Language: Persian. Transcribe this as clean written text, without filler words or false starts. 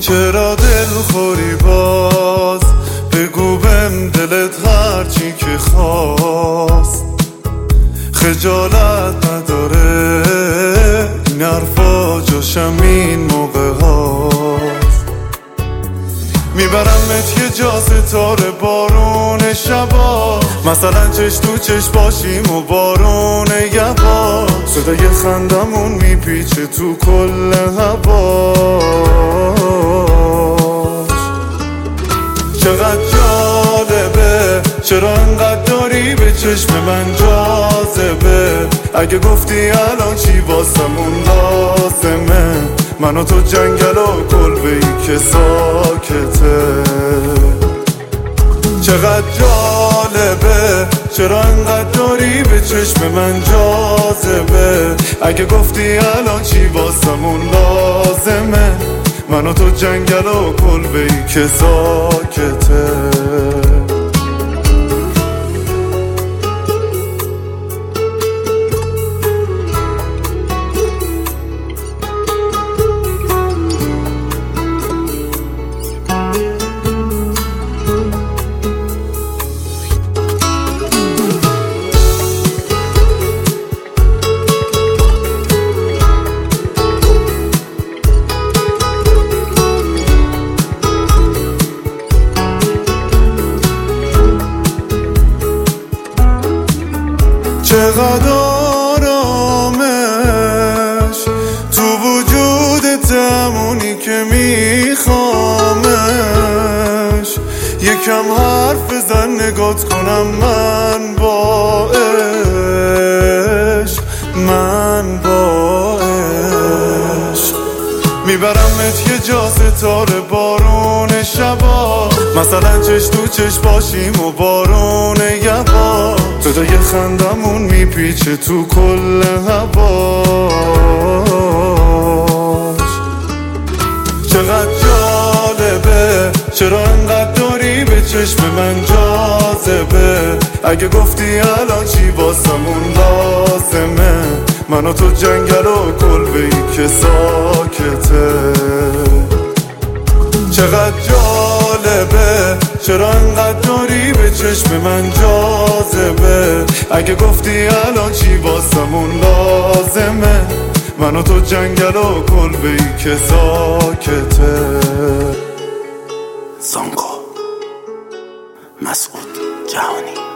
چرا دلخوری باز؟ بگو بهم دلت هرچی که خواست. خجالت نداره این حرفا جاشم این موقع هاست. میبرمت یه جا ستاره بارون شبا، مثلا چش تو چش باشیم و بارون یبا. صدای خندمون میپیچه تو کل هواش. چقدر جالبه چرا انقدر داری به چشم من جاذبه. اگه گفتی الان چی واسمون لازمه، من و تو جنگل و کلبه‌ای که ساکته. چقدر جالبه چرا انقدر داری به چشم من جاذبه. اگه گفتی الان چی واسمون لازمه، من و تو جنگل و کلبه‌ای که ساکته. چقدر آرامش تو وجودت، همونی که میخوامش. یکم حرف بزن نگات کنم من با عشق، من با عشق. میبرمت یه جا ستاره بارون شبا، مثلا چش تو چش باشیم و بارون یبا. صدای خندمون میپیچه تو کل هواش. چقدر جالبه چرا انقدر داری به چشم من جاذبه. اگه گفتی الان چی واسمون لازمه، من و تو جنگل و کلبه‌ای که ساکته. چقدر جالبه چرا انقدر داری به چشم من جاذبه. اگه گفتی الان چی واسمون لازمه، من و تو جنگل و کلبه‌ای که ساکته. زانکو مسعود جهانی.